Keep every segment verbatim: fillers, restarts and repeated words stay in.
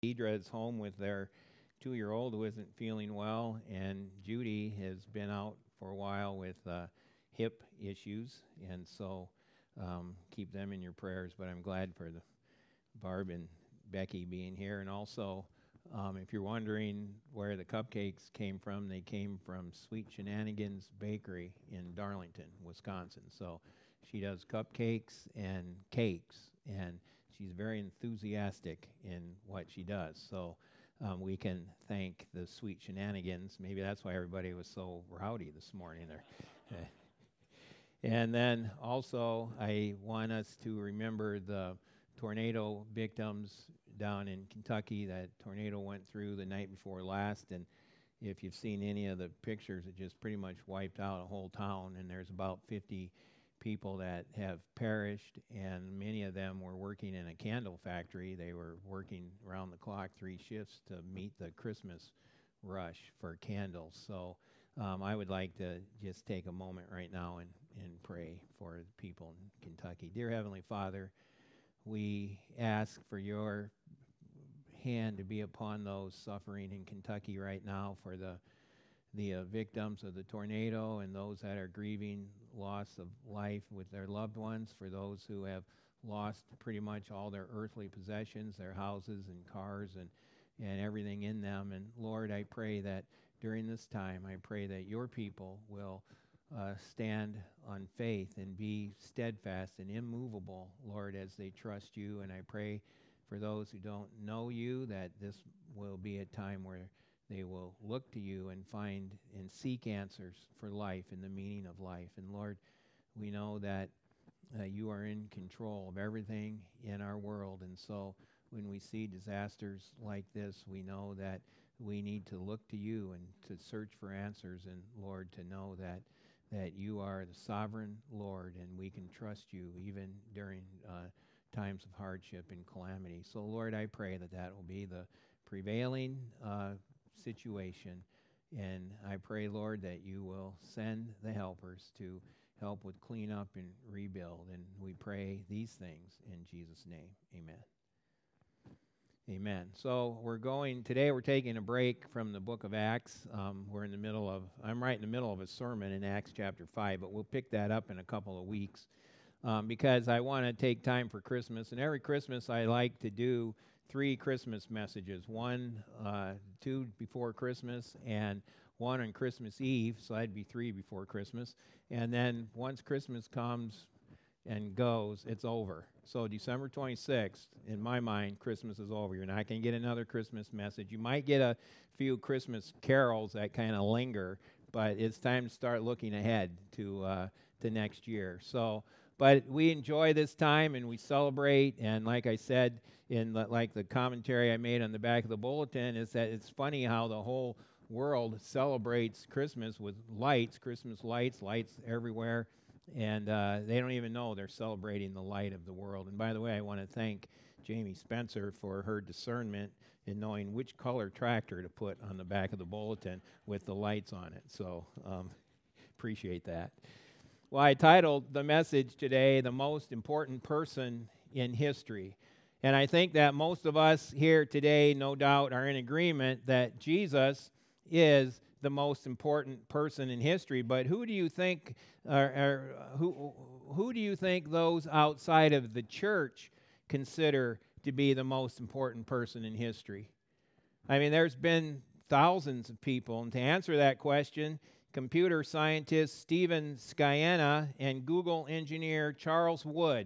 Deidre is home with their two-year-old who isn't feeling well, and Judy has been out for a while with uh, hip issues, and so um, keep them in your prayers. But I'm glad for the Barb and Becky being here, and also, um, if you're wondering where the cupcakes came from, they came from Sweet Shenanigans Bakery in Darlington, Wisconsin. So she does cupcakes and cakes, and she's very enthusiastic in what she does. So um, we can thank the Sweet Shenanigans. Maybe that's why everybody was so rowdy this morning. There. And then also, I want us to remember the tornado victims down in Kentucky. That tornado went through the night before last, and if you've seen any of the pictures, it just pretty much wiped out a whole town, and there's about fifty people that have perished, and many of them were working in a candle factory. They were working around the clock, three shifts, to meet the Christmas rush for candles. So um, I would like to just take a moment right now and, and pray for the people in Kentucky. Dear Heavenly Father, we ask for your hand to be upon those suffering in Kentucky right now, for the the uh, victims of the tornado and those that are grieving loss of life with their loved ones, for those who have lost pretty much all their earthly possessions, their houses and cars and, and everything in them. And Lord, I pray that during this time, I pray that your people will uh, stand on faith and be steadfast and immovable, Lord, as they trust you. And I pray for those who don't know you, that this will be a time where they will look to you and find and seek answers for life and the meaning of life. And Lord, we know that uh, you are in control of everything in our world. And so when we see disasters like this, we know that we need to look to you and to search for answers. And Lord, to know that that you are the sovereign Lord, and we can trust you even during uh, times of hardship and calamity. So Lord, I pray that that will be the prevailing uh, situation. And I pray, Lord, that you will send the helpers to help with cleanup and rebuild. And we pray these things in Jesus' name. Amen. Amen. So we're going, today we're taking a break from the book of Acts. Um, we're in the middle of, I'm right in the middle of a sermon in Acts chapter five, but we'll pick that up in a couple of weeks um, because I want to take time for Christmas. And every Christmas I like to do three Christmas messages, one, uh, two before Christmas, and one on Christmas Eve, so that'd be three before Christmas. And then once Christmas comes and goes, it's over. So December twenty-sixth, in my mind, Christmas is over. You're not going to get another Christmas message. You might get a few Christmas carols that kind of linger, but it's time to start looking ahead to uh, to next year. So, but we enjoy this time and we celebrate. And like I said, in the, like the commentary I made on the back of the bulletin, is that it's funny how the whole world celebrates Christmas with lights, Christmas lights, lights everywhere. And uh, they don't even know they're celebrating the light of the world. And by the way, I want to thank Jamie Spencer for her discernment in knowing which color tractor to put on the back of the bulletin with the lights on it. So um, appreciate that. Well, I titled the message today, The Most Important Person in History. And I think that most of us here today, no doubt, are in agreement that Jesus is the most important person in history. But who do you think, uh, are, who who do you think those outside of the church consider to be the most important person in history? I mean, there's been thousands of people, and to answer that question, computer scientist Stephen Scianna and Google engineer Charles Wood,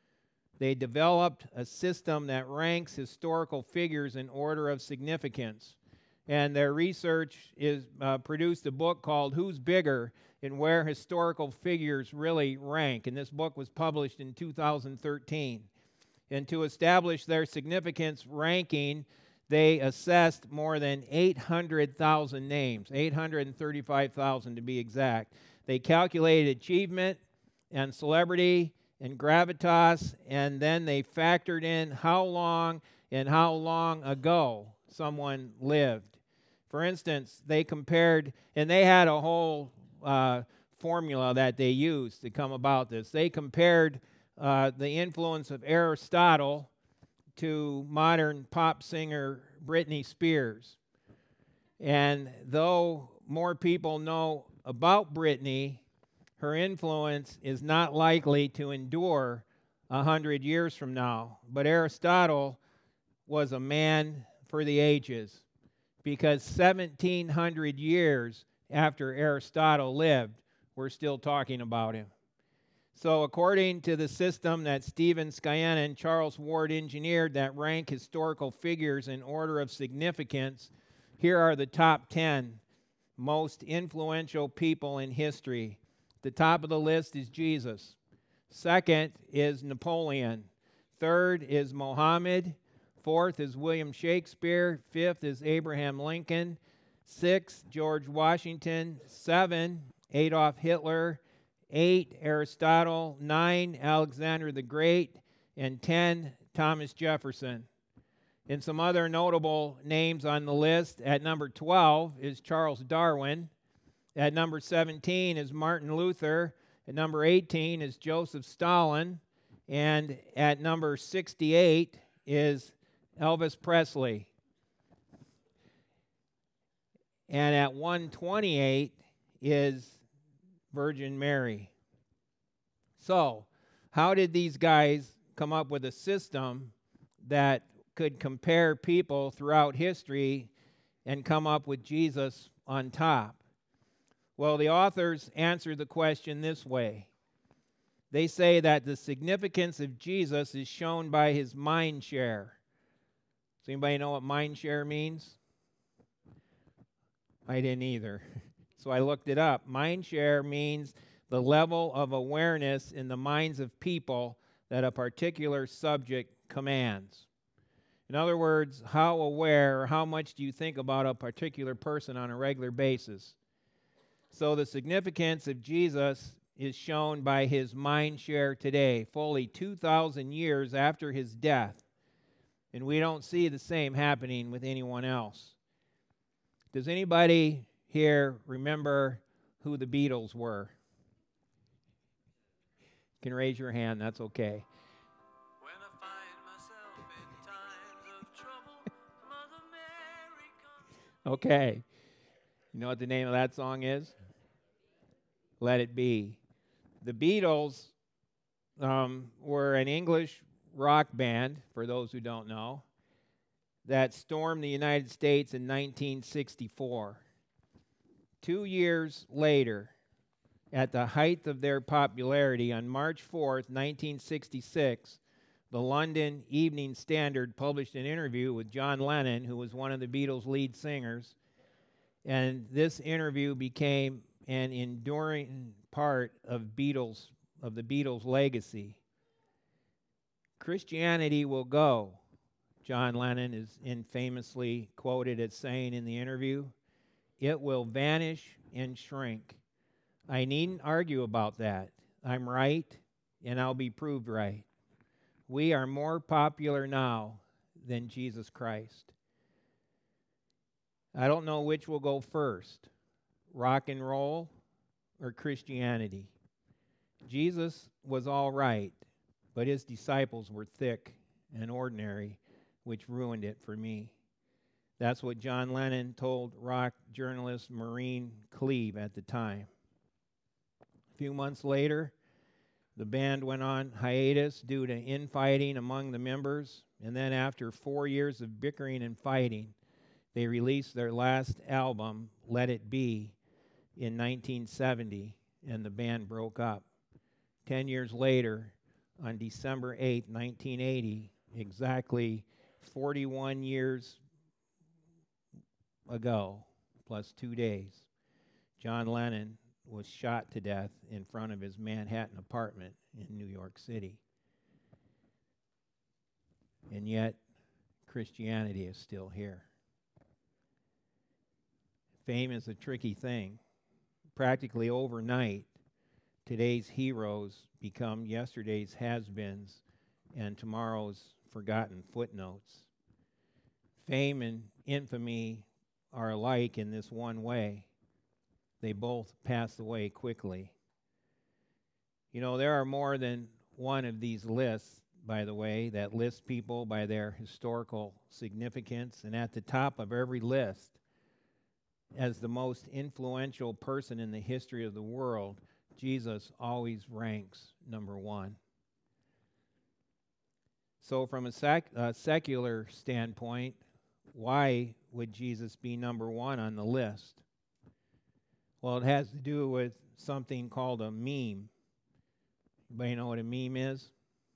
they developed a system that ranks historical figures in order of significance. And their research is uh, produced a book called Who's Bigger and Where Historical Figures Really Rank. And this book was published in two thousand thirteen. And to establish their significance ranking, they assessed more than eight hundred thousand names, eight hundred thirty-five thousand to be exact. They calculated achievement and celebrity and gravitas, and then they factored in how long and how long ago someone lived. For instance, they compared, and they had a whole uh, formula that they used to come about this. They compared uh, the influence of Aristotle to modern pop singer Britney Spears. And though more people know about Britney, her influence is not likely to endure a hundred years from now. But Aristotle was a man for the ages, because seventeen hundred years after Aristotle lived, we're still talking about him. So according to the system that Stephen Skyen and Charles Ward engineered that rank historical figures in order of significance, here are the top ten most influential people in history. The top of the list is Jesus. Second is Napoleon. Third is Mohammed. Fourth is William Shakespeare. Fifth is Abraham Lincoln. Sixth, George Washington. Seven, Adolf Hitler. Eight, Aristotle. Nine, Alexander the Great. And ten, Thomas Jefferson. And some other notable names on the list, at number twelve is Charles Darwin. At number seventeen is Martin Luther. At number eighteen is Joseph Stalin. And at number sixty-eight is Elvis Presley. And at one twenty-eight is Virgin Mary. So, how did these guys come up with a system that could compare people throughout history and come up with Jesus on top? Well, the authors answer the question this way. They say that the significance of Jesus is shown by his mind share. Does anybody know what mind share means? I didn't either. So I looked it up. Mind share means the level of awareness in the minds of people that a particular subject commands. In other words, how aware or how much do you think about a particular person on a regular basis? So the significance of Jesus is shown by his mind share today, fully two thousand years after his death. And we don't see the same happening with anyone else. Does anybody here remember who the Beatles were? You can raise your hand, that's okay. When I find myself in times of trouble, Mother Mary comes. Okay. You know what the name of that song is? Let It Be. The Beatles um, were an English rock band, for those who don't know, that stormed the United States in nineteen sixty-four. Two years later, at the height of their popularity, on March fourth, nineteen sixty-six, the London Evening Standard published an interview with John Lennon, who was one of the Beatles' lead singers. And this interview became an enduring part of Beatles, of the Beatles' legacy. Christianity will go, John Lennon is infamously quoted as saying in the interview. It will vanish and shrink. I needn't argue about that. I'm right, and I'll be proved right. We are more popular now than Jesus Christ. I don't know which will go first, rock and roll or Christianity. Jesus was all right, but his disciples were thick and ordinary, which ruined it for me. That's what John Lennon told rock journalist Maureen Cleave at the time. A few months later, the band went on hiatus due to infighting among the members, and then after four years of bickering and fighting, they released their last album, Let It Be, in nineteen seventy, and the band broke up. Ten years later, on December eighth, nineteen eighty, exactly forty-one years ago, plus two days, John Lennon was shot to death in front of his Manhattan apartment in New York City. And yet, Christianity is still here. Fame is a tricky thing. Practically overnight, today's heroes become yesterday's has-beens and tomorrow's forgotten footnotes. Fame and infamy are alike in this one way. They both pass away quickly. You know, there are more than one of these lists, by the way, that lists people by their historical significance, and at the top of every list, as the most influential person in the history of the world, Jesus always ranks number one. So from a sec- uh, secular standpoint, why would Jesus be number one on the list? Well, it has to do with something called a meme. Anybody know what a meme is?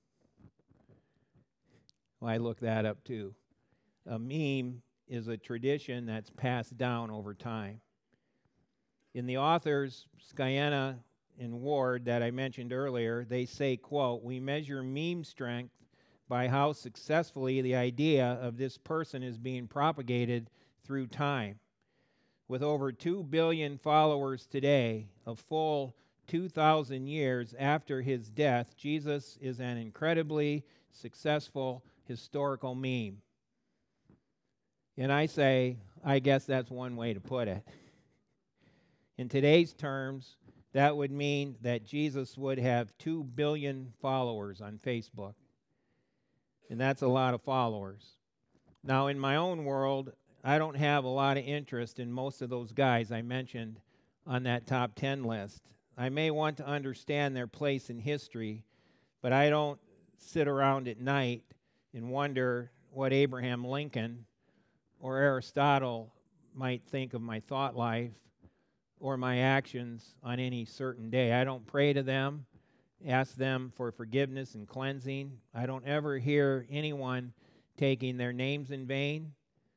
Well, I looked that up too. A meme is a tradition that's passed down over time. In the authors, Scianna and Ward, that I mentioned earlier, they say, quote, "We measure meme strength by how successfully the idea of this person is being propagated through time. With over two billion followers today, a full two thousand years after his death, Jesus is an incredibly successful historical meme." And I say, I guess that's one way to put it. In today's terms, that would mean that Jesus would have two billion followers on Facebook. And that's a lot of followers. Now, in my own world, I don't have a lot of interest in most of those guys I mentioned on that top ten list. I may want to understand their place in history, but I don't sit around at night and wonder what Abraham Lincoln or Aristotle might think of my thought life or my actions on any certain day. I don't pray to them, ask them for forgiveness and cleansing. I don't ever hear anyone taking their names in vain.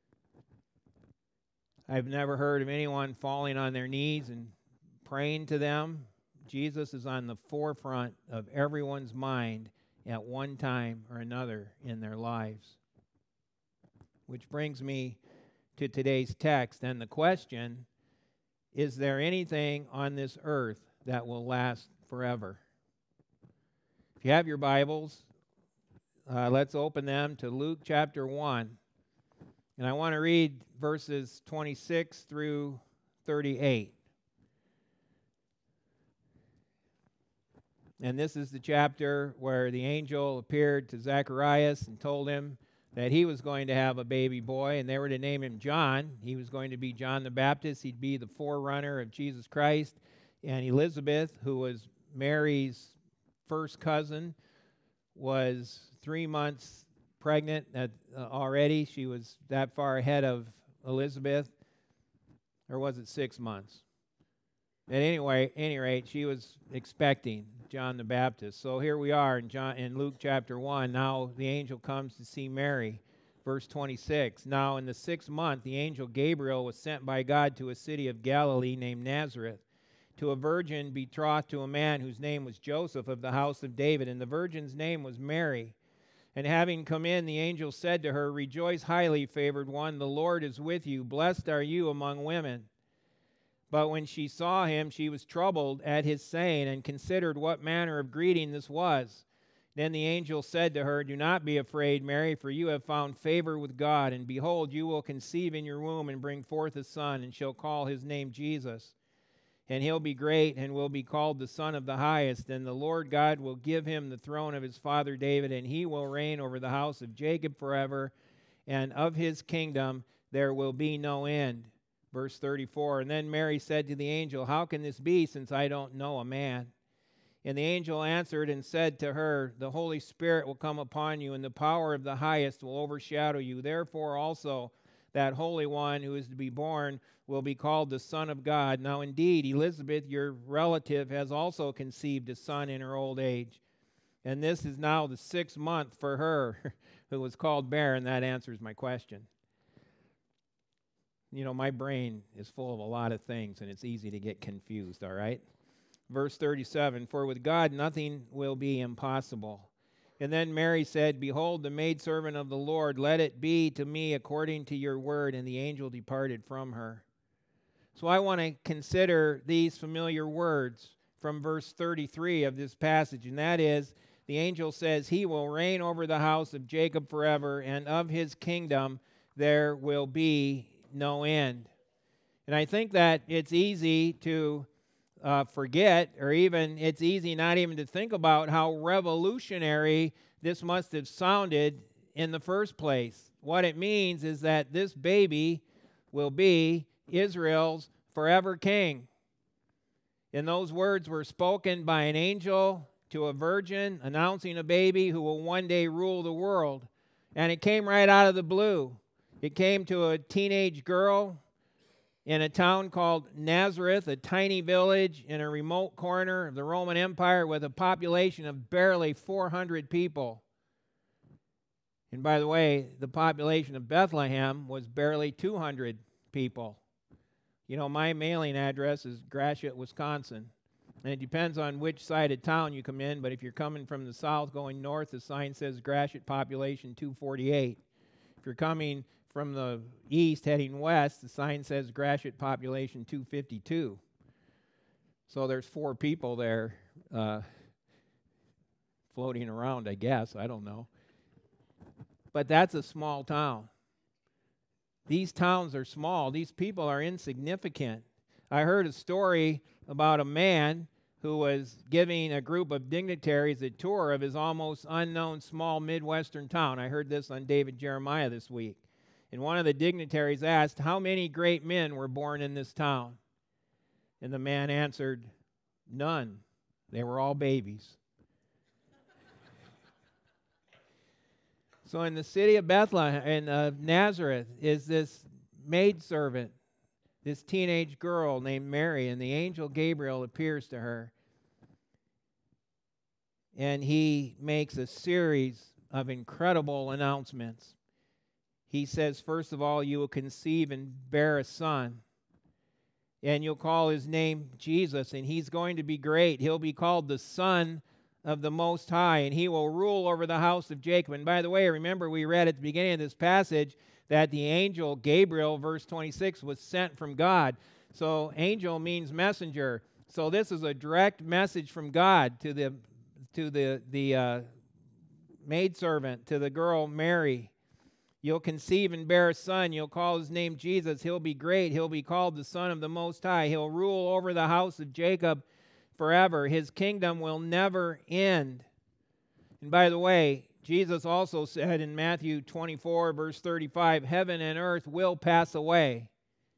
I've never heard of anyone falling on their knees and praying to them. Jesus is on the forefront of everyone's mind at one time or another in their lives. Which brings me to today's text and the question, is there anything on this earth that will last forever? If you have your Bibles, uh, let's open them to Luke chapter one. And I want to read verses twenty-six through thirty-eight. And this is the chapter where the angel appeared to Zacharias and told him that he was going to have a baby boy, and they were to name him John. He was going to be John the Baptist. He'd be the forerunner of Jesus Christ. And Elizabeth, who was Mary's first cousin, was three months pregnant at, uh, already. She was that far ahead of Elizabeth. Or was it six months? At anyway, any rate, she was expecting John the Baptist. So here we are in John in Luke chapter one. Now the angel comes to see Mary. Verse twenty-six. Now in the sixth month, the angel Gabriel was sent by God to a city of Galilee named Nazareth, to a virgin betrothed to a man whose name was Joseph of the house of David, and the virgin's name was Mary. And having come in, the angel said to her, "Rejoice, highly favored one, the Lord is with you. Blessed are you among women." But when she saw him, she was troubled at his saying, and considered what manner of greeting this was. Then the angel said to her, "Do not be afraid, Mary, for you have found favor with God. And behold, you will conceive in your womb and bring forth a son, and shall call his name Jesus. And he'll be great, and will be called the Son of the Highest. And the Lord God will give him the throne of his father David, and he will reign over the house of Jacob forever, and of his kingdom there will be no end." Verse thirty-four, and then Mary said to the angel, "How can this be, since I don't know a man?" And the angel answered and said to her, "The Holy Spirit will come upon you, and the power of the Highest will overshadow you. Therefore also that Holy One who is to be born will be called the Son of God. Now indeed, Elizabeth, your relative, has also conceived a son in her old age. And this is now the sixth month for her who was called barren." That answers my question. You know, my brain is full of a lot of things, and it's easy to get confused, all right? Verse thirty-seven, "For with God nothing will be impossible." And then Mary said, "Behold, the maidservant of the Lord, let it be to me according to your word." And the angel departed from her. So I want to consider these familiar words from verse thirty-three of this passage, and that is, the angel says, "He will reign over the house of Jacob forever, and of his kingdom there will be no end." And I think that it's easy to uh, forget, or even it's easy not even to think about how revolutionary this must have sounded in the first place. What it means is that this baby will be Israel's forever king. And those words were spoken by an angel to a virgin announcing a baby who will one day rule the world. And it came right out of the blue. It came to a teenage girl in a town called Nazareth, a tiny village in a remote corner of the Roman Empire with a population of barely four hundred people. And by the way, the population of Bethlehem was barely two hundred people. You know, my mailing address is Gratiot, Wisconsin. And it depends on which side of town you come in, but if you're coming from the south going north, the sign says Gratiot population two forty-eight. If you're coming from the east heading west, the sign says Gratiot population two fifty-two. So there's four people there uh, floating around, I guess. I don't know. But that's a small town. These towns are small. These people are insignificant. I heard a story about a man who was giving a group of dignitaries a tour of his almost unknown small Midwestern town. I heard this on David Jeremiah this week. And one of the dignitaries asked, how many great men were born in this town? And the man answered, none. They were all babies. So in the city of Bethlehem, in uh, Nazareth, is this maidservant, this teenage girl named Mary, and the angel Gabriel appears to her. And he makes a series of incredible announcements. He says, first of all, you will conceive and bear a son, and you'll call his name Jesus, and he's going to be great. He'll be called the Son of the Most High, and he will rule over the house of Jacob. And by the way, remember we read at the beginning of this passage that the angel Gabriel, verse twenty-six, was sent from God. So angel means messenger. So this is a direct message from God to the to the the uh, maidservant, to the girl Mary. You'll conceive and bear a son. You'll call his name Jesus. He'll be great. He'll be called the Son of the Most High. He'll rule over the house of Jacob forever. His kingdom will never end. And by the way, Jesus also said in Matthew twenty-four, verse thirty-five, heaven and earth will pass away,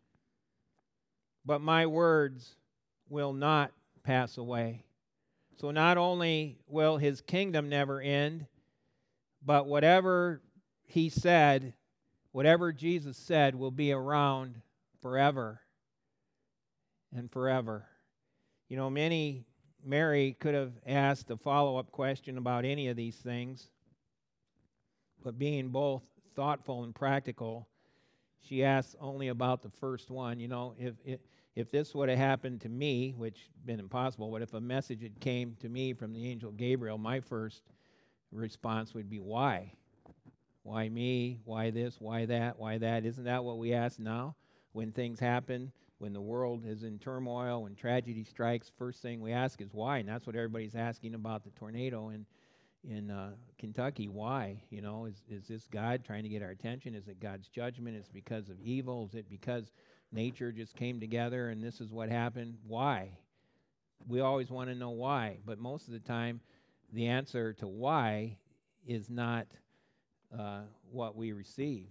but my words will not pass away. So not only will his kingdom never end, but whatever he said, whatever Jesus said, will be around forever and forever. You know, many, Mary could have asked a follow-up question about any of these things, but being both thoughtful and practical, she asked only about the first one. You know, if if, if this would have happened to me, which would have been impossible, but if a message had came to me from the angel Gabriel, my first response would be, why? Why me? Why this? Why that? Why that? Isn't that what we ask now? When things happen, when the world is in turmoil, when tragedy strikes, first thing we ask is why? And that's what everybody's asking about the tornado in in uh, Kentucky. Why? You know, is is this God trying to get our attention? Is it God's judgment? Is it because of evil? Is it because nature just came together and this is what happened? Why? We always want to know why, but most of the time, the answer to why is not uh, what we receive.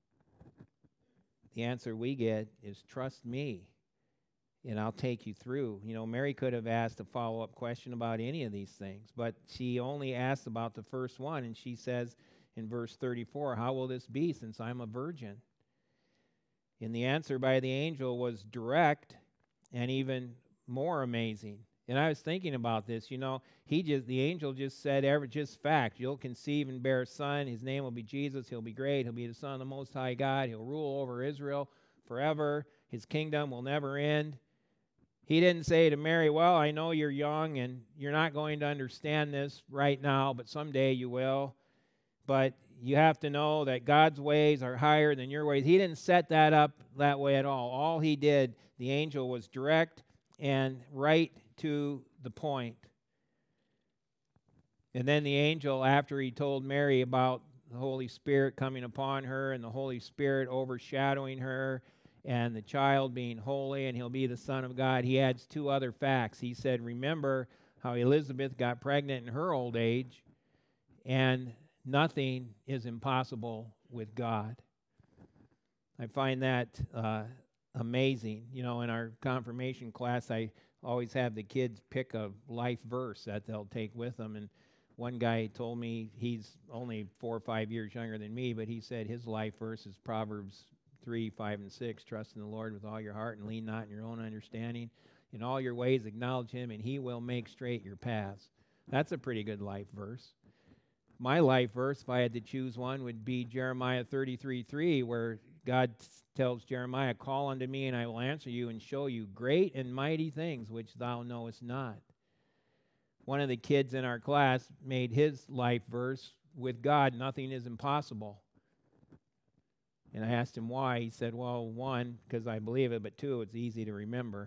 The answer we get is trust me, and I'll take you through. You know, Mary could have asked a follow-up question about any of these things, but she only asked about the first one, and she says in verse thirty-four, how will this be since I'm a virgin? And the answer by the angel was direct and even more amazing. And I was thinking about this, you know, he just, the angel just said, ever just fact, you'll conceive and bear a son. His name will be Jesus. He'll be great. He'll be the Son of the Most High God. He'll rule over Israel forever. His kingdom will never end. He didn't say to Mary, well, I know you're young and you're not going to understand this right now, but someday you will. But you have to know that God's ways are higher than your ways. He didn't set that up that way at all. All he did, the angel, was direct and right to the point. And then the angel, after he told Mary about the Holy Spirit coming upon her and the Holy Spirit overshadowing her and the child being holy and he'll be the Son of God, he adds two other facts. He said, remember how Elizabeth got pregnant in her old age, and nothing is impossible with God. I find that uh, amazing. You know, in our confirmation class, I always have the kids pick a life verse that they'll take with them. And one guy told me, he's only four or five years younger than me, but he said his life verse is Proverbs three, five, and six. Trust in the Lord with all your heart and lean not in your own understanding. In all your ways acknowledge him, and he will make straight your paths. That's a pretty good life verse. My life verse, if I had to choose one, would be Jeremiah thirty-three three, where God tells Jeremiah, call unto me, and I will answer you and show you great and mighty things which thou knowest not. One of the kids in our class made his life verse, with God, nothing is impossible. And I asked him why. He said, well, one, because I believe it, but two, it's easy to remember.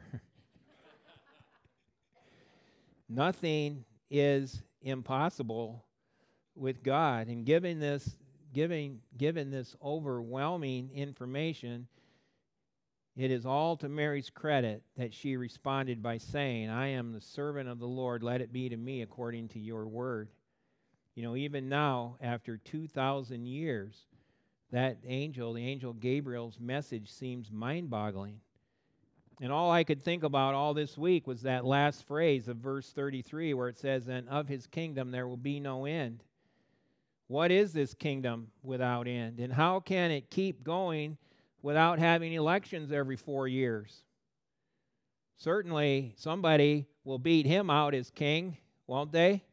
Nothing is impossible with God. And given this, giving, given this overwhelming information, it is all to Mary's credit that she responded by saying, I am the servant of the Lord, let it be to me according to your word. You know, even now, after two thousand years, that angel, the angel Gabriel's message seems mind-boggling. And all I could think about all this week was that last phrase of verse thirty-three where it says, and of his kingdom there will be no end. What is this kingdom without end? And how can it keep going without having elections every four years? Certainly somebody will beat him out as king, won't they?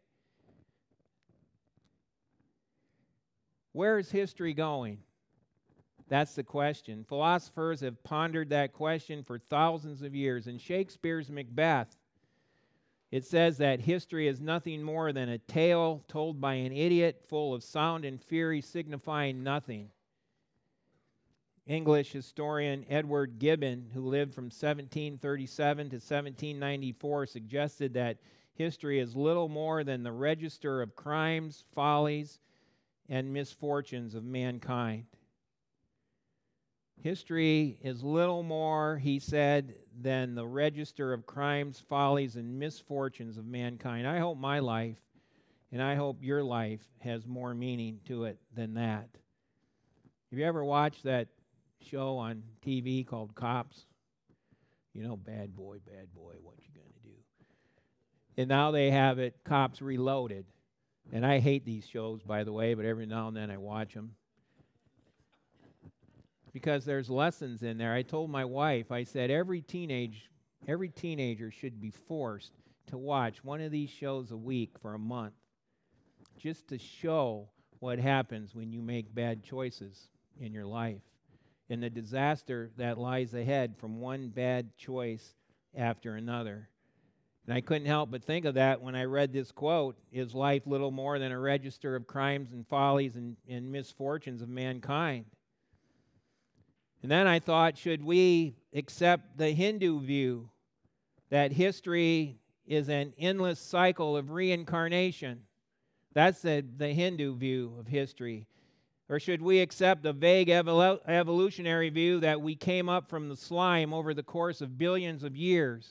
Where is history going? That's the question. Philosophers have pondered that question for thousands of years. In Shakespeare's Macbeth, it says that history is nothing more than a tale told by an idiot, full of sound and fury, signifying nothing. English historian Edward Gibbon, who lived from seventeen thirty-seven to seventeen ninety-four, suggested that history is little more than the register of crimes, follies, and misfortunes of mankind. History is little more, he said, than the register of crimes, follies, and misfortunes of mankind. I hope my life, and I hope your life, has more meaning to it than that. Have you ever watched that show on T V called Cops? You know, bad boy, bad boy, what you gonna do? And now they have it, Cops Reloaded. And I hate these shows, by the way, but every now and then I watch them. Because there's lessons in there. I told my wife, I said, every teenage, every teenager should be forced to watch one of these shows a week for a month, just to show what happens when you make bad choices in your life and the disaster that lies ahead from one bad choice after another. And I couldn't help but think of that when I read this quote, is life little more than a register of crimes and follies and, and misfortunes of mankind? And then I thought, should we accept the Hindu view that history is an endless cycle of reincarnation? That's the, the Hindu view of history. Or should we accept the vague evolu- evolutionary view that we came up from the slime over the course of billions of years?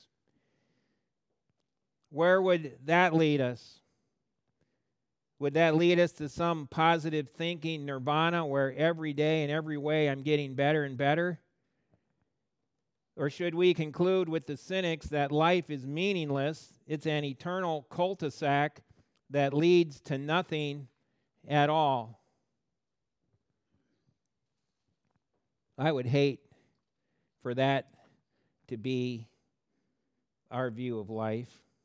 Where would that lead us? Would that lead us to some positive thinking nirvana where every day and every way I'm getting better and better? Or should we conclude with the cynics that life is meaningless, it's an eternal cul-de-sac that leads to nothing at all? I would hate for that to be our view of life.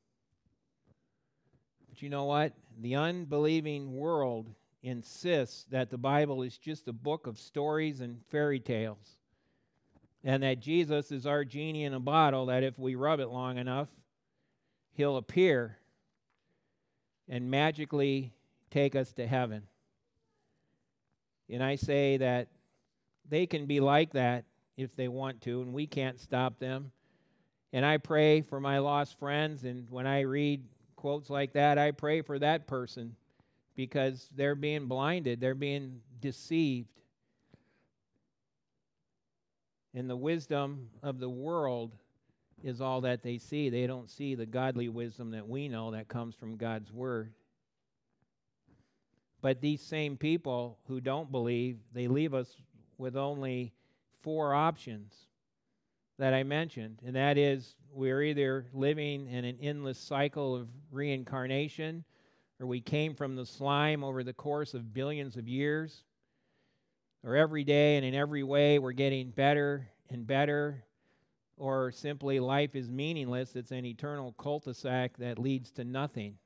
But you know what? The unbelieving world insists that the Bible is just a book of stories and fairy tales, and that Jesus is our genie in a bottle, that if we rub it long enough, he'll appear and magically take us to heaven. And I say that they can be like that if they want to, and we can't stop them. And I pray for my lost friends, and when I read quotes like that, I pray for that person because they're being blinded, they're being deceived. And the wisdom of the world is all that they see. They don't see the godly wisdom that we know that comes from God's Word. But these same people who don't believe, they leave us with only four options that I mentioned, and that is we're either living in an endless cycle of reincarnation, or we came from the slime over the course of billions of years, or every day and in every way we're getting better and better, or simply life is meaningless. It's an eternal cul-de-sac that leads to nothing.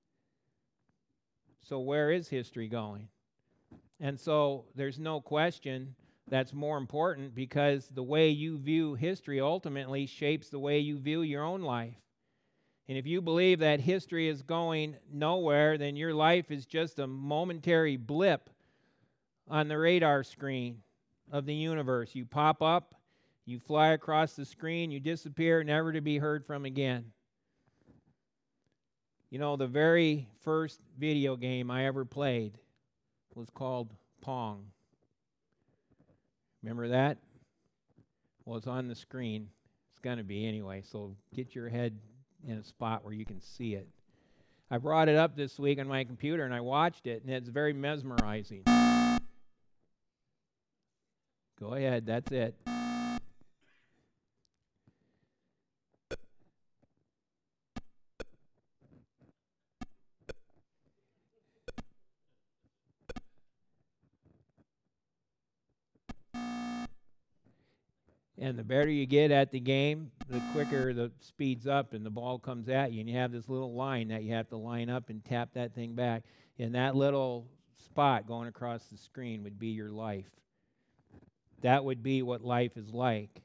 So where is history going? And so there's no question that's more important, because the way you view history ultimately shapes the way you view your own life. And if you believe that history is going nowhere, then your life is just a momentary blip on the radar screen of the universe. You pop up, you fly across the screen, you disappear, never to be heard from again. You know, the very first video game I ever played was called Pong. Remember that? Well, it's on the screen. It's going to be anyway, so get your head in a spot where you can see it. I brought it up this week on my computer, and I watched it, and it's very mesmerizing. Go ahead, that's it. And the better you get at the game, the quicker the speeds up and the ball comes at you. And you have this little line that you have to line up and tap that thing back. And that little spot going across the screen would be your life. That would be what life is like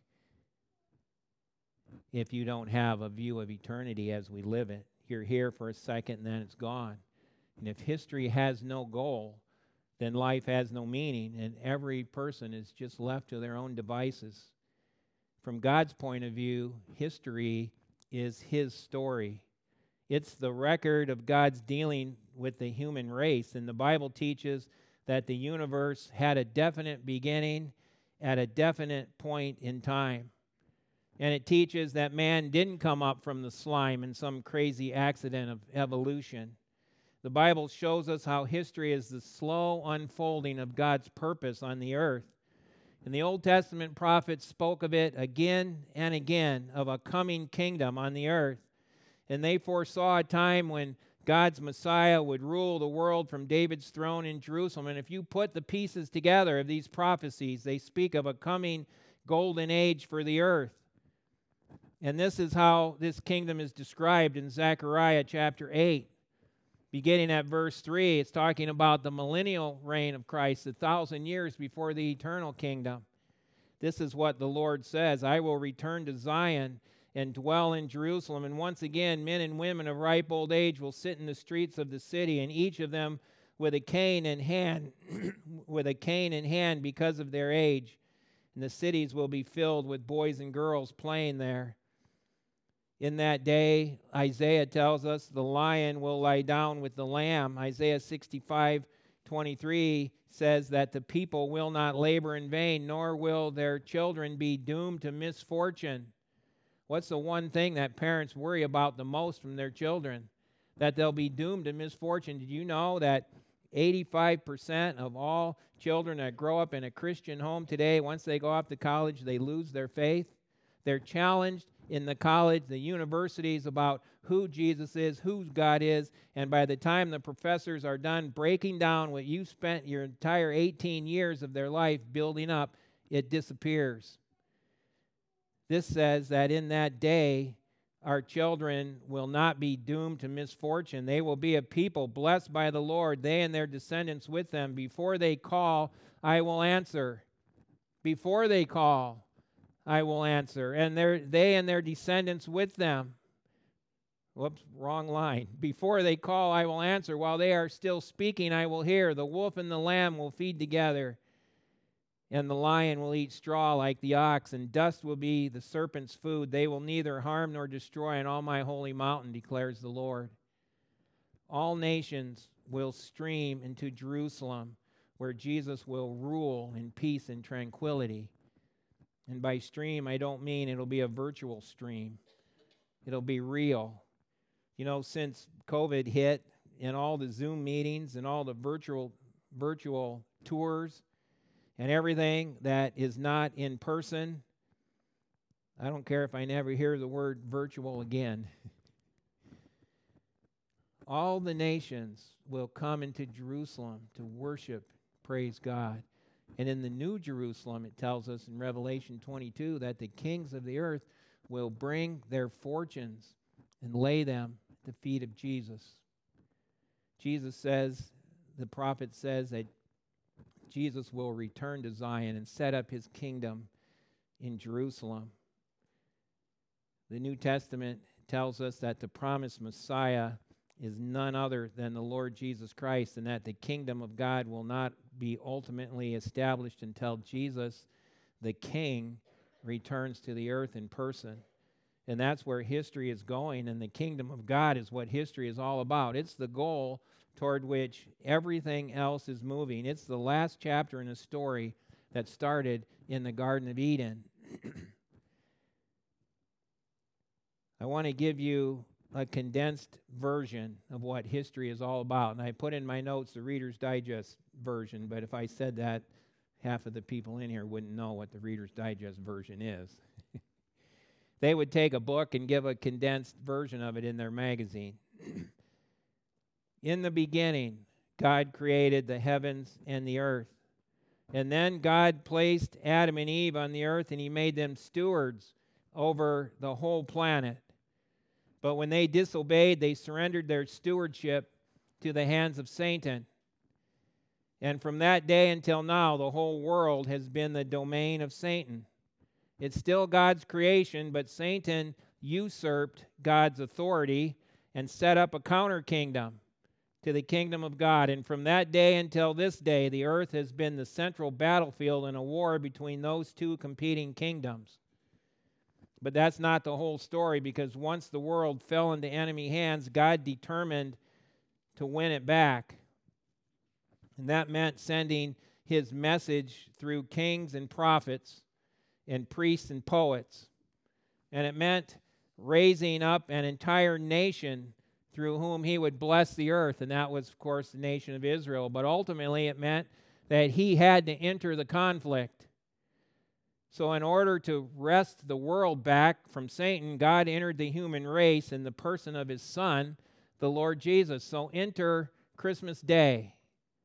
if you don't have a view of eternity as we live it. You're here for a second and then it's gone. And if history has no goal, then life has no meaning, and every person is just left to their own devices. From God's point of view, history is His story. It's the record of God's dealing with the human race. And the Bible teaches that the universe had a definite beginning at a definite point in time. And it teaches that man didn't come up from the slime in some crazy accident of evolution. The Bible shows us how history is the slow unfolding of God's purpose on the earth. And the Old Testament prophets spoke of it again and again, of a coming kingdom on the earth. And they foresaw a time when God's Messiah would rule the world from David's throne in Jerusalem. And if you put the pieces together of these prophecies, they speak of a coming golden age for the earth. And this is how this kingdom is described in Zechariah chapter eight. Beginning at verse three, it's talking about the millennial reign of Christ, a thousand years before the eternal kingdom. This is what the Lord says: I will return to Zion and dwell in Jerusalem, and once again men and women of ripe old age will sit in the streets of the city, and each of them with a cane in hand, with a cane in hand because of their age. And the cities will be filled with boys and girls playing there. In that day, Isaiah tells us, the lion will lie down with the lamb. Isaiah sixty-five twenty-three says that the people will not labor in vain, nor will their children be doomed to misfortune. What's the one thing that parents worry about the most from their children? That they'll be doomed to misfortune. Did you know that eighty-five percent of all children that grow up in a Christian home today, once they go off to college, they lose their faith? They're challenged in the college, the universities, about who Jesus is, who God is, and by the time the professors are done breaking down what you spent your entire eighteen years of their life building up, it disappears. This says that in that day, our children will not be doomed to misfortune. They will be a people blessed by the Lord, they and their descendants with them. Before they call, I will answer. Before they call, I will answer. And their, they and their descendants with them. Whoops, wrong line. Before they call, I will answer. While they are still speaking, I will hear. The wolf and the lamb will feed together, and the lion will eat straw like the ox, and dust will be the serpent's food. They will neither harm nor destroy on all my holy mountain, declares the Lord. All nations will stream into Jerusalem, where Jesus will rule in peace and tranquility. And by stream, I don't mean it'll be a virtual stream. It'll be real. You know, since COVID hit, and all the Zoom meetings and all the virtual virtual tours and everything that is not in person, I don't care if I never hear the word virtual again. All the nations will come into Jerusalem to worship, praise God. And in the New Jerusalem, it tells us in Revelation twenty-two that the kings of the earth will bring their fortunes and lay them at the feet of Jesus. Jesus says, the prophet says that Jesus will return to Zion and set up his kingdom in Jerusalem. The New Testament tells us that the promised Messiah is none other than the Lord Jesus Christ, and that the kingdom of God will not be ultimately established until Jesus, the King, returns to the earth in person. And that's where history is going, and the kingdom of God is what history is all about. It's the goal toward which everything else is moving. It's the last chapter in a story that started in the Garden of Eden. I want to give you a condensed version of what history is all about. And I put in my notes the Reader's Digest version, but if I said that, half of the people in here wouldn't know what the Reader's Digest version is. They would take a book and give a condensed version of it in their magazine. In the beginning, God created the heavens and the earth. And then God placed Adam and Eve on the earth, and he made them stewards over the whole planet. But when they disobeyed, they surrendered their stewardship to the hands of Satan. And from that day until now, the whole world has been the domain of Satan. It's still God's creation, but Satan usurped God's authority and set up a counter kingdom to the kingdom of God. And from that day until this day, the earth has been the central battlefield in a war between those two competing kingdoms. But that's not the whole story, because once the world fell into enemy hands, God determined to win it back. And that meant sending his message through kings and prophets and priests and poets. And it meant raising up an entire nation through whom he would bless the earth. And that was, of course, the nation of Israel. But ultimately it meant that he had to enter the conflict. So in order to wrest the world back from Satan, God entered the human race in the person of his Son, the Lord Jesus. So enter Christmas Day.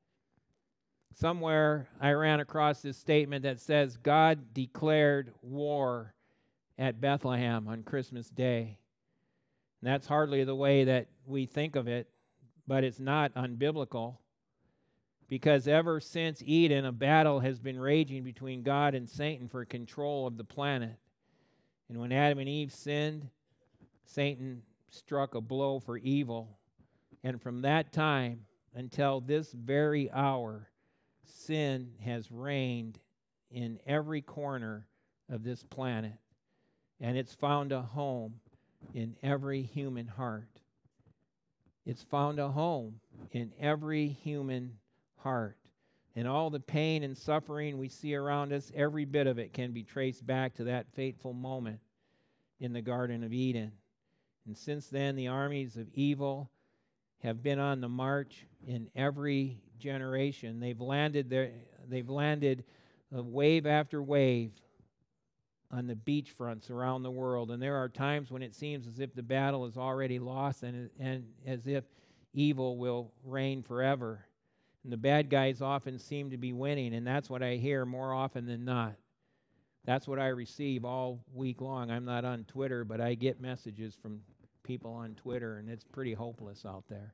Somewhere I ran across this statement that says God declared war at Bethlehem on Christmas Day. And that's hardly the way that we think of it, but it's not unbiblical. Because ever since Eden, a battle has been raging between God and Satan for control of the planet. And when Adam and Eve sinned, Satan struck a blow for evil. And from that time until this very hour, sin has reigned in every corner of this planet. And it's found a home in every human heart. It's found a home in every human heart. And all the pain and suffering we see around us, every bit of it can be traced back to that fateful moment in the Garden of Eden. And since then, the armies of evil have been on the march in every generation. They've landed there, they've landed uh, wave after wave on the beachfronts around the world. And there are times when it seems as if the battle is already lost, and, and as if evil will reign forever. And the bad guys often seem to be winning, and that's what I hear more often than not. That's what I receive all week long. I'm not on Twitter, but I get messages from people on Twitter, and it's pretty hopeless out there.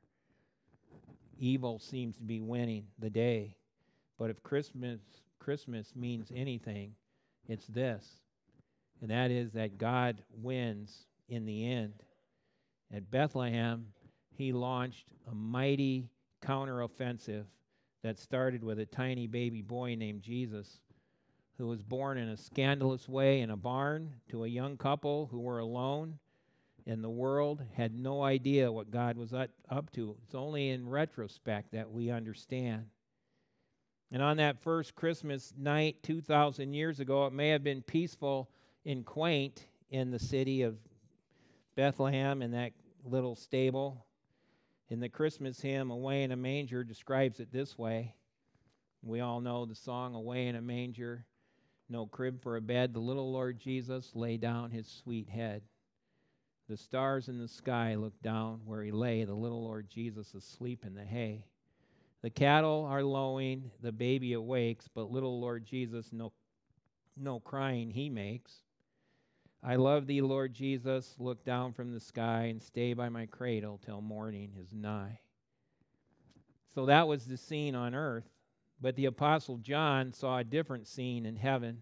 Evil seems to be winning the day. But if Christmas Christmas means anything, it's this. And that is that God wins in the end. At Bethlehem, he launched a mighty counteroffensive that started with a tiny baby boy named Jesus, who was born in a scandalous way in a barn to a young couple who were alone, and the world had no idea what God was up to. It's only in retrospect that we understand. And on that first Christmas night two thousand years ago, it may have been peaceful and quaint in the city of Bethlehem in that little stable. In the Christmas hymn, Away in a Manger, describes it this way. We all know the song, Away in a Manger, no crib for a bed, the little Lord Jesus lay down his sweet head. The stars in the sky looked down where he lay, the little Lord Jesus asleep in the hay. The cattle are lowing, the baby awakes, but little Lord Jesus no, no crying he makes. I love thee, Lord Jesus, look down from the sky and stay by my cradle till morning is nigh. So that was the scene on earth, but the Apostle John saw a different scene in heaven.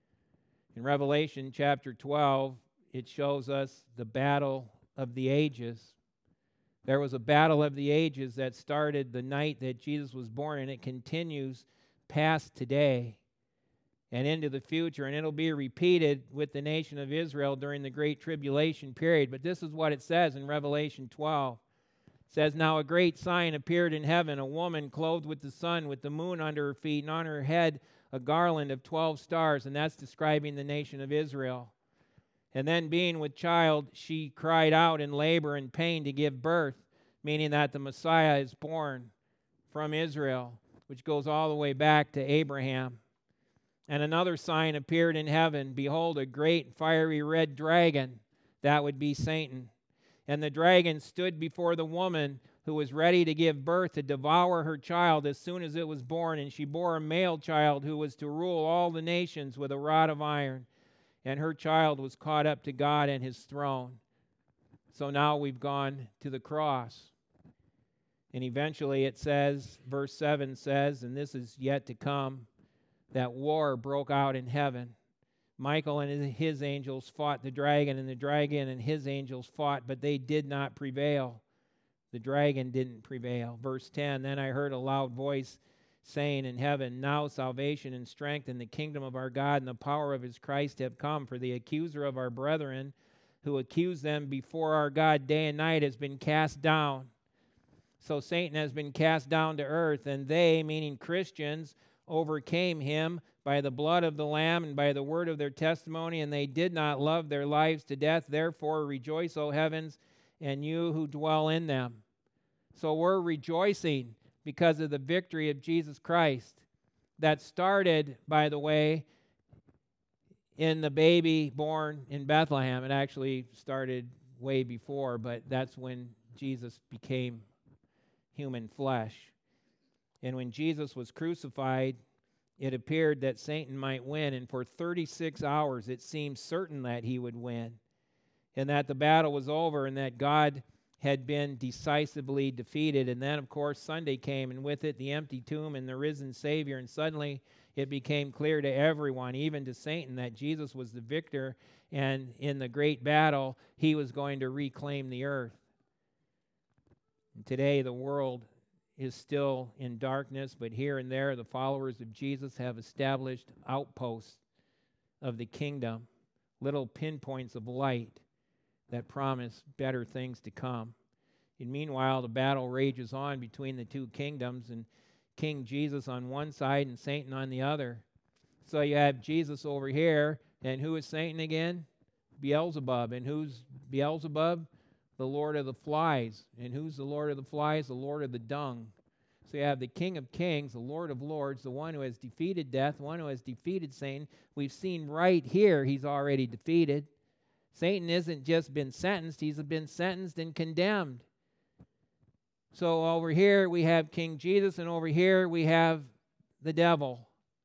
In Revelation chapter twelve, it shows us the battle of the ages. There was a battle of the ages that started the night that Jesus was born, and it continues past today and into the future, and it'll be repeated with the nation of Israel during the Great Tribulation period. But this is what it says in Revelation twelve. It says, Now a great sign appeared in heaven, a woman clothed with the sun, with the moon under her feet, and on her head a garland of twelve stars, and that's describing the nation of Israel. And then being with child, she cried out in labor and pain to give birth, meaning that the Messiah is born from Israel, which goes all the way back to Abraham. And another sign appeared in heaven. Behold, a great fiery red dragon. That would be Satan. And the dragon stood before the woman who was ready to give birth to devour her child as soon as it was born. And she bore a male child who was to rule all the nations with a rod of iron. And her child was caught up to God and his throne. So now we've gone to the cross. And eventually it says, verse seven says, and this is yet to come, that war broke out in heaven. Michael and his angels fought the dragon, and the dragon and his angels fought, but they did not prevail. The dragon didn't prevail. Verse ten, Then I heard a loud voice saying in heaven, Now salvation and strength and the kingdom of our God and the power of his Christ have come, for the accuser of our brethren, who accused them before our God day and night, has been cast down. So Satan has been cast down to earth, and they, meaning Christians, overcame him by the blood of the Lamb and by the word of their testimony, and they did not love their lives to death. Therefore rejoice, O heavens, and you who dwell in them. So we're rejoicing because of the victory of Jesus Christ. That started, by the way, in the baby born in Bethlehem. It actually started way before, but that's when Jesus became human flesh. And when Jesus was crucified, it appeared that Satan might win. And for thirty-six hours, it seemed certain that he would win. And that the battle was over and that God had been decisively defeated. And then, of course, Sunday came, and with it the empty tomb and the risen Savior. And suddenly it became clear to everyone, even to Satan, that Jesus was the victor. And in the great battle, he was going to reclaim the earth. And today, the world is still in darkness, but here and there the followers of Jesus have established outposts of the kingdom, little pinpoints of light that promise better things to come. And meanwhile, the battle rages on between the two kingdoms, and King Jesus on one side and Satan on the other. So you have Jesus over here, and who is Satan again? Beelzebub. And who's Beelzebub? The Lord of the flies. And who's the Lord of the flies? The Lord of the dung. So you have the King of kings, the Lord of lords, the one who has defeated death, the one who has defeated Satan. We've seen right here he's already defeated. Satan isn't just been sentenced, he's been sentenced and condemned. So over here we have King Jesus, and over here we have the devil.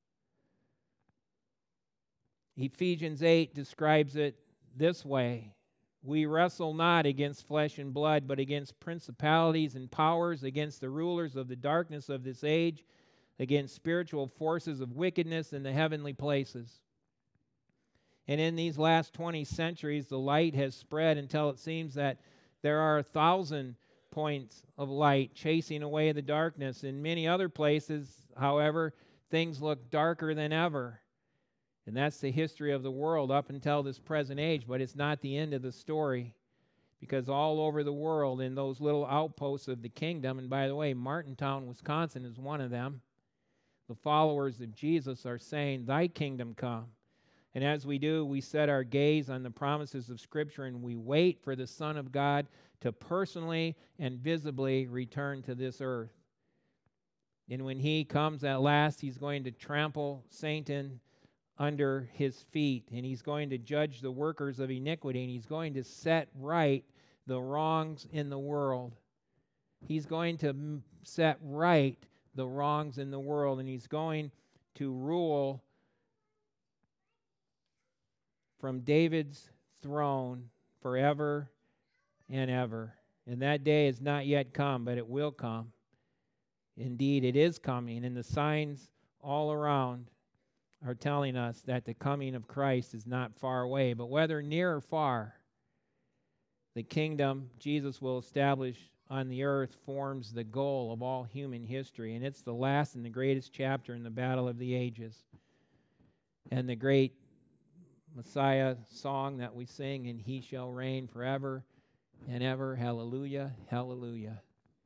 Ephesians eight describes it this way. We wrestle not against flesh and blood, but against principalities and powers, against the rulers of the darkness of this age, against spiritual forces of wickedness in the heavenly places. And in these last twenty centuries, the light has spread until it seems that there are a thousand points of light chasing away the darkness. In many other places, however, things look darker than ever. And that's the history of the world up until this present age, but it's not the end of the story, because all over the world in those little outposts of the kingdom, and by the way, Martintown, Wisconsin is one of them, the followers of Jesus are saying, Thy kingdom come. And as we do, we set our gaze on the promises of Scripture, and we wait for the Son of God to personally and visibly return to this earth. And when he comes at last, he's going to trample Satan under his feet, and he's going to judge the workers of iniquity, and he's going to set right the wrongs in the world. He's going to m- set right the wrongs in the world, and he's going to rule from David's throne forever and ever. And that day is not yet come, but it will come. Indeed, it is coming, and the signs all around are telling us that the coming of Christ is not far away. But whether near or far, the kingdom Jesus will establish on the earth forms the goal of all human history, and it's the last and the greatest chapter in the battle of the ages. And the great Messiah song that we sing, and he shall reign forever and ever. Hallelujah, hallelujah.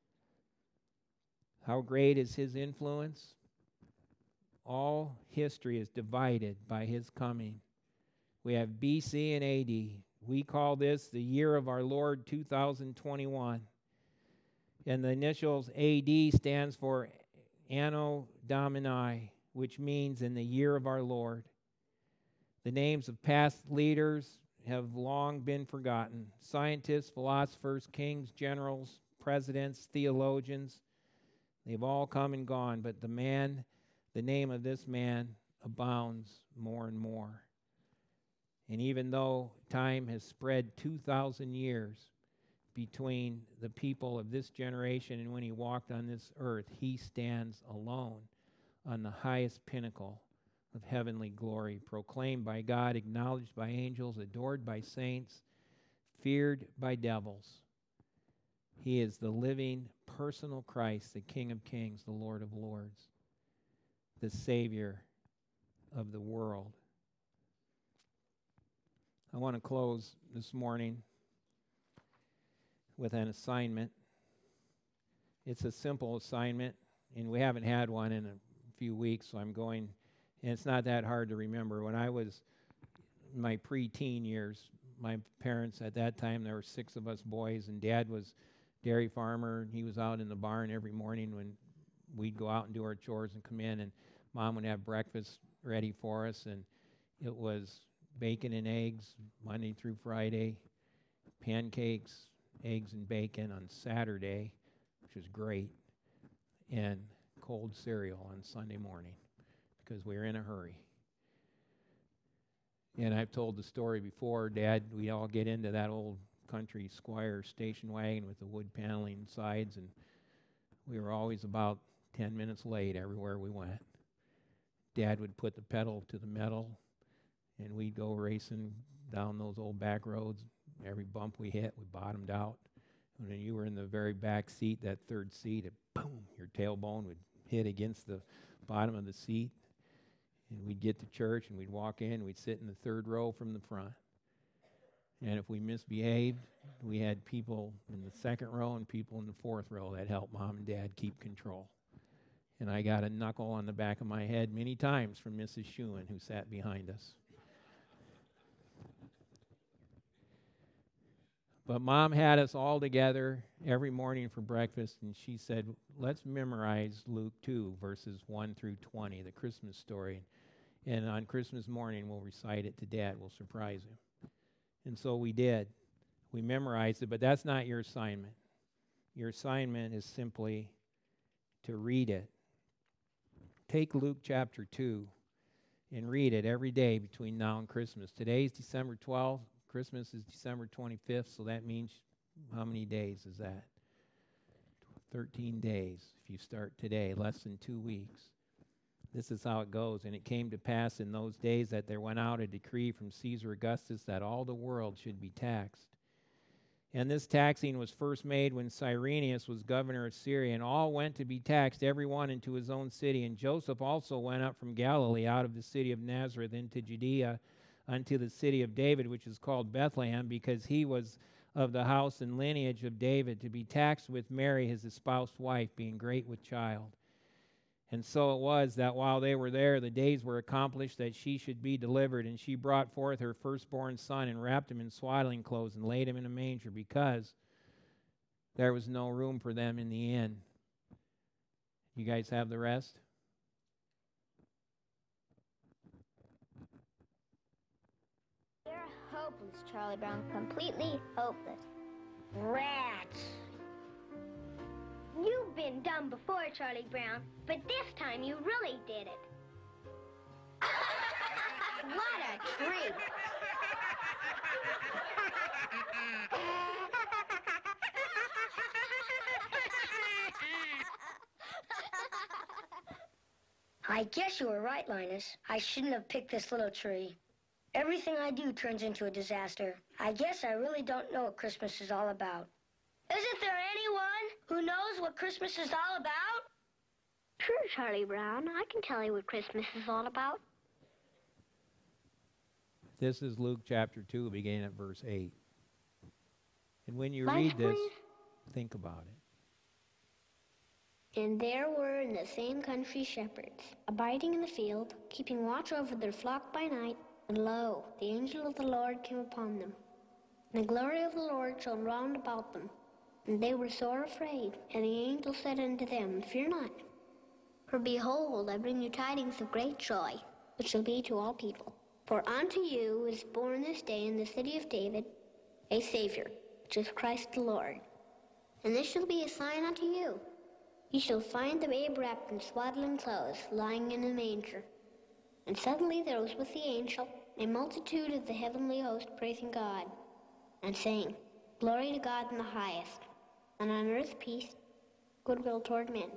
How great is his influence? All history is divided by his coming. We have B C and A D. We call this the year of our Lord two thousand twenty-one. And the initials A D stands for Anno Domini, which means in the year of our Lord. The names of past leaders have long been forgotten. Scientists, philosophers, kings, generals, presidents, theologians, they've all come and gone, but the man, the name of this man abounds more and more. And even though time has spread two thousand years between the people of this generation and when he walked on this earth, he stands alone on the highest pinnacle of heavenly glory, proclaimed by God, acknowledged by angels, adored by saints, feared by devils. He is the living, personal Christ, the King of kings, the Lord of lords, the Savior of the world. I want to close this morning with an assignment. It's a simple assignment, and we haven't had one in a few weeks, so I'm going, and it's not that hard to remember. When I was in my pre-teen years, my parents at that time, there were six of us boys, and Dad was dairy farmer, and he was out in the barn every morning when we'd go out and do our chores and come in, and Mom would have breakfast ready for us, and it was bacon and eggs Monday through Friday, pancakes, eggs and bacon on Saturday, which was great, and cold cereal on Sunday morning because we were in a hurry. And I've told the story before, Dad, we all get into that old country Squire station wagon with the wood paneling sides, and we were always about ten minutes late everywhere we went. Dad would put the pedal to the metal, and we'd go racing down those old back roads. Every bump we hit, we bottomed out. And when you were in the very back seat, that third seat, it, boom, your tailbone would hit against the bottom of the seat. And we'd get to church, and we'd walk in, and we'd sit in the third row from the front. And if we misbehaved, we had people in the second row and people in the fourth row that helped Mom and Dad keep control. And I got a knuckle on the back of my head many times from Missus Schuin, who sat behind us. But Mom had us all together every morning for breakfast, and she said, let's memorize Luke two, verses one through twenty, the Christmas story. And on Christmas morning, we'll recite it to Dad. We'll surprise him. And so we did. We memorized it, but that's not your assignment. Your assignment is simply to read it. Take Luke chapter two and read it every day between now and Christmas. Today's December twelfth. Christmas is December twenty-fifth, so that means how many days is that? thirteen days if you start today, less than two weeks. This is how it goes. And it came to pass in those days that there went out a decree from Caesar Augustus that all the world should be taxed. And this taxing was first made when Cyrenius was governor of Syria, and all went to be taxed, every one into his own city. And Joseph also went up from Galilee out of the city of Nazareth into Judea, unto the city of David, which is called Bethlehem, because he was of the house and lineage of David, to be taxed with Mary, his espoused wife, being great with child. And so it was that while they were there, the days were accomplished that she should be delivered. And she brought forth her firstborn son and wrapped him in swaddling clothes and laid him in a manger, because there was no room for them in the inn. You guys have the rest? You're hopeless, Charlie Brown. Completely hopeless. Rats. You've been dumb before, Charlie Brown, but this time you really did it. What a treat. I guess you were right, Linus. I shouldn't have picked this little tree. Everything I do turns into a disaster. I guess I really don't know what Christmas is all about. Isn't there anyone who knows what Christmas is all about? Sure, Charlie Brown. I can tell you what Christmas is all about. This is Luke chapter two, beginning at verse eight. And when you Lights, read this, please. think about it. And there were in the same country shepherds, abiding in the field, keeping watch over their flock by night. And lo, the angel of the Lord came upon them. And the glory of the Lord shone round about them. And they were sore afraid. And the angel said unto them, Fear not. For behold, I bring you tidings of great joy, which shall be to all people. For unto you is born this day in the city of David a Savior, which is Christ the Lord. And this shall be a sign unto you. Ye shall find the babe wrapped in swaddling clothes, lying in a manger. And suddenly there was with the angel a multitude of the heavenly host praising God, and saying, Glory to God in the highest, and on earth peace, goodwill toward men.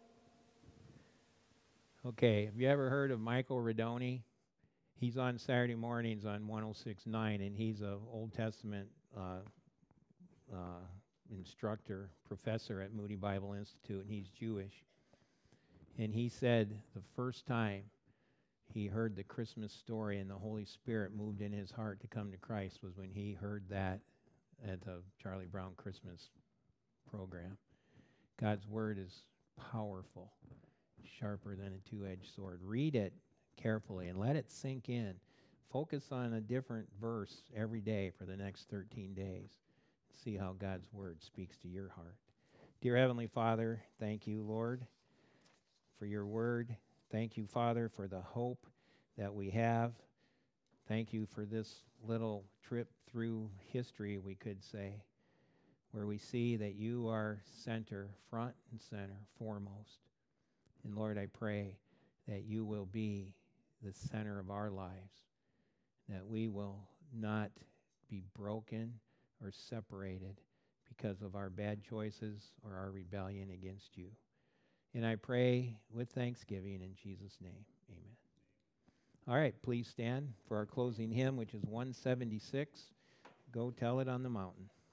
Okay, have you ever heard of Michael Rodoni? He's on Saturday mornings on one oh six point nine, and he's an Old Testament uh, uh, instructor, professor at Moody Bible Institute, and he's Jewish. And he said the first time he heard the Christmas story and the Holy Spirit moved in his heart to come to Christ was when he heard that at the Charlie Brown Christmas program. God's Word is powerful, sharper than a two-edged sword. Read it carefully and let it sink in. Focus on a different verse every day for the next thirteen days. See how God's Word speaks to your heart. Dear Heavenly Father, thank you, Lord, for your Word. Thank you, Father, for the hope that we have. Thank you for this little trip through history, we could say, where we see that you are center, front and center, foremost. And Lord, I pray that you will be the center of our lives, that we will not be broken or separated because of our bad choices or our rebellion against you. And I pray with thanksgiving in Jesus' name. Amen. All right, please stand for our closing hymn, which is one seventy-six, Go Tell It on the Mountain.